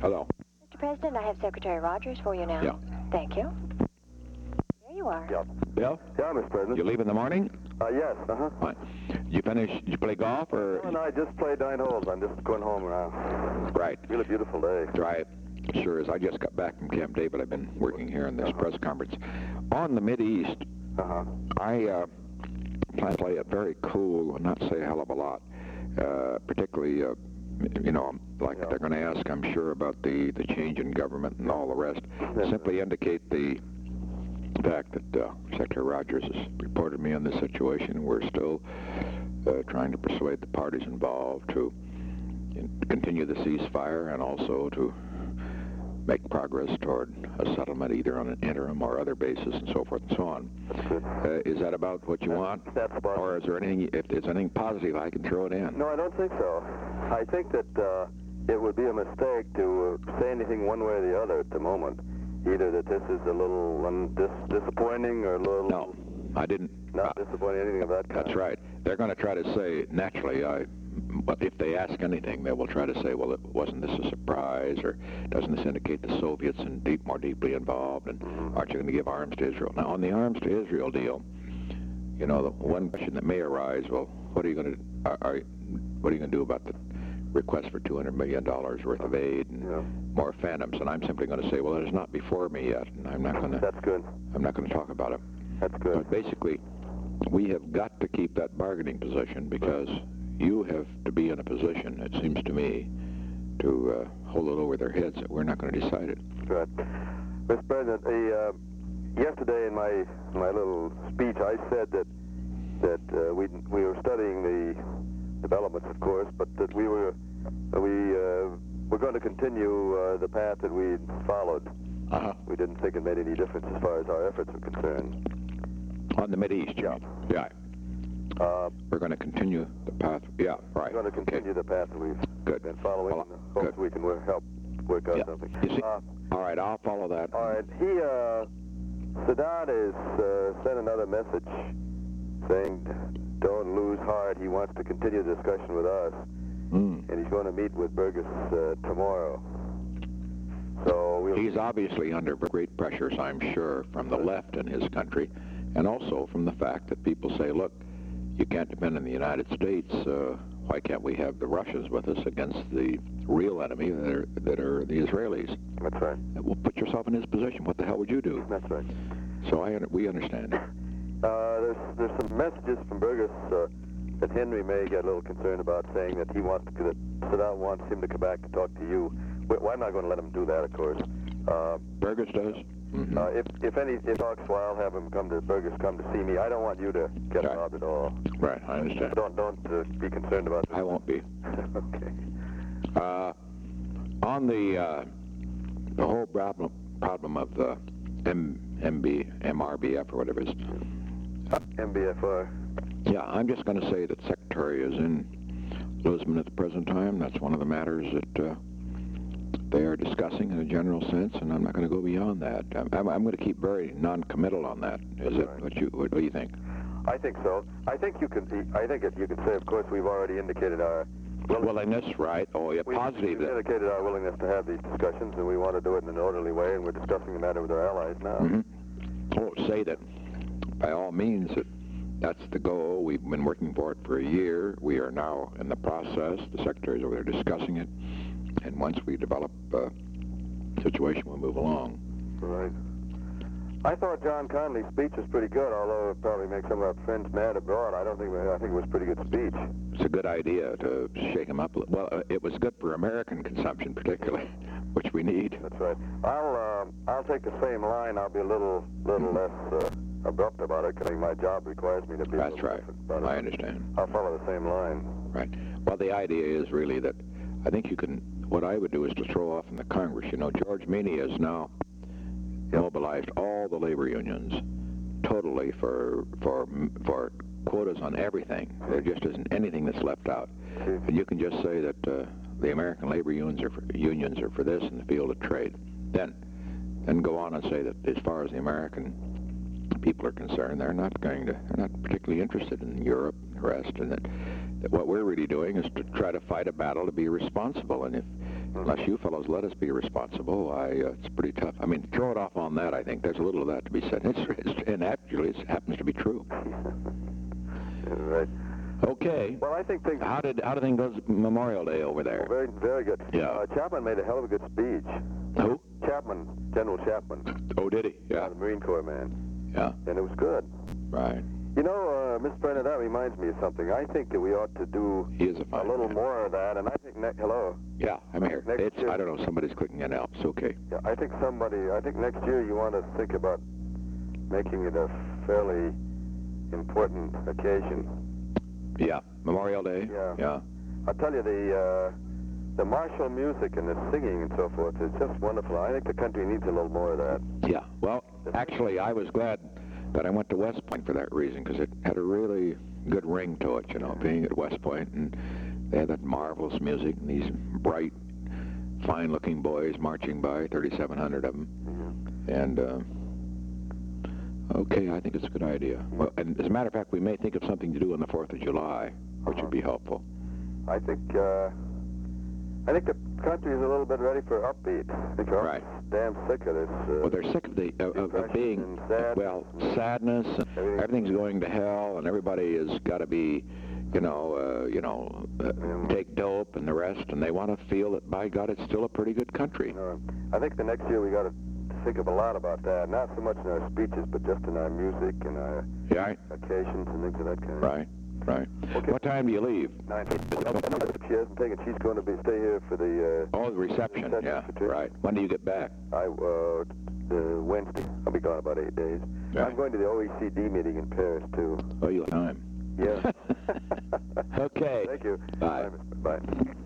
Hello. Mr. President, I have Secretary Rogers for you now. Yeah. Thank you. There you are. Yeah. Bill? Yeah, Mr. President. You leave in the morning? Yes, Fine. Did you play golf or? Well, and I just played 9 holes. I'm just going home now. Right. Really beautiful day. Right. Sure is. I just got back from Camp David. I've been working here in this press conference. On the Mideast, I plan to play it very cool and not say a hell of a lot. Particularly, they're going to ask, I'm sure, about the change in government and all the rest. Simply indicate the fact that Secretary Rogers has reported me on this situation. We're still trying to persuade the parties involved to continue the ceasefire and also to make progress toward a settlement either on an interim or other basis and so forth and so on. Is that about what you want? That's about Or is there anything, if there's anything positive, I can throw it in? No, I don't think so. I think that it would be a mistake to say anything one way or the other at the moment. Either that this is a little disappointing or a little... No, I didn't. Not disappointing, anything of that kind. That's right. They're going to try to say, naturally, but if they ask anything, they will try to say, well, wasn't this a surprise, or doesn't this indicate the Soviets are more deeply involved, and aren't you going to give arms to Israel? Now, on the arms to Israel deal, the one question that may arise, well, what are you going to do about the request for $200 million worth of aid and more phantoms? And I'm simply going to say, well, it is not before me yet, and I'm not going to. That's good. I'm not going to talk about it. That's good. But basically, we have got to keep that bargaining position because you have to be in a position, it seems to me, to hold it over their heads that we're not going to decide it. Right. Mr. President, yesterday in my little speech, I said that we were studying the developments, of course, but that we were going to continue the path that we followed. We didn't think it made any difference as far as our efforts were concerned. On the Mideast, yeah. We're going to continue the path. Yeah, right. We're going to continue the path that we've been following. Well, and hope we can help work out something. You see, all right, I'll follow that. All right. Sadat has sent another message saying, don't lose heart. He wants to continue the discussion with us. And he's going to meet with Burgess tomorrow. So he's obviously under great pressures, I'm sure, from the left in his country, and also from the fact that people say, look, you can't depend on the United States. Why can't we have the Russians with us against the real enemy that are the Israelis? That's right. Well, put yourself in his position. What the hell would you do? That's right. So we understand. There's some messages from Burgess that Henry may get a little concerned about, saying that Sadat wants him to come back to talk to you. Well, I'm not going to let him do that, of course. Burgess does? If talks, well, I'll have him Burgess come to see me. I don't want you to get involved at all. Right, I understand. Don't be concerned about this. I won't be. Okay. On the whole problem of the MRBF or whatever it is. MBFR. Yeah, I'm just going to say that Secretary is in Lisbon at the present time. That's one of the matters that they are discussing in a general sense, and I'm not going to go beyond that. I'm going to keep very non-committal on that. Is it? What do you think? I think so. I think you could say, of course, we've already indicated our willingness, right? Oh, yeah, positive. We've indicated our willingness to have these discussions, and we want to do it in an orderly way, and we're discussing the matter with our allies now. Oh, say that by all means that's the goal. We've been working for it for a year. We are now in the process. The Secretary's over there discussing it. And once we develop a situation, we'll move along. Right. I thought John Connolly's speech was pretty good, although it probably makes some of our friends mad abroad. I think it was a pretty good speech. It's a good idea to shake him up. Well, it was good for American consumption, particularly, which we need. That's right. I'll take the same line. I'll be a little less abrupt about it, because my job requires me to be. That's right. I understand. I'll follow the same line. Right. Well, the idea is really that I think you can. What I would do is to throw off in the Congress. George Meany has now mobilized all the labor unions totally for quotas on everything. There just isn't anything that's left out. And you can just say that the American labor unions are for this in the field of trade. Then go on and say that as far as the American people are concerned, they're not particularly interested in Europe and the rest, and that what we're really doing is to try to fight a battle to be responsible. And unless you fellows let us be responsible, it's pretty tough. I mean, throw it off on that, I think. There's a little of that to be said. And actually, it happens to be true. Yeah, right. Okay. Well, I think things... How did things go Memorial Day over there? Very, very good. Yeah. Chapman made a hell of a good speech. Who? Chapman, General Chapman. Oh, did he? Yeah. The Marine Corps man. Yeah. And it was good. Right. You know, Mr. Brennan, that reminds me of something. I think that we ought to do He is a fine little man. more of that, and I think... Hello? Yeah, I'm here. Next year- I don't know, somebody's clicking in out. It's okay. Yeah, I think next year you want to think about making it a fairly important occasion. Yeah. Memorial Day? Yeah. Yeah. I'll tell you, the martial music and the singing and so forth is just wonderful. I think the country needs a little more of that. Yeah. Well, actually, I was glad that I went to West Point for that reason, because it had a really good ring to it, you know, being at West Point, and they had that marvelous music and these bright, fine-looking boys marching by, 3,700 of them. Mm-hmm. And, okay, I think it's a good idea. Well, and as a matter of fact, we may think of something to do on the 4th of July, which would be helpful. I think the country is a little bit ready for upbeat. Because Right. damn sick of this. Well, they're sick of depression being, and sadness. sadness. Everything. Everything's going to hell, and everybody has got to be, take dope and the rest, and they want to feel that, by God, it's still a pretty good country. I think the next year we got to think of a lot about that. Not so much in our speeches, but just in our music and our Yeah, occasions and things of that kind. right, right. Okay. What time do you leave? 9. She hasn't taken. She's going to stay here for the. Oh, the reception, yeah, right. When do you get back? Wednesday. I'll be gone about 8 days. Right. I'm going to the OECD meeting in Paris too. Oh, you'll have time. Yeah. Okay. Thank you. Bye. Bye.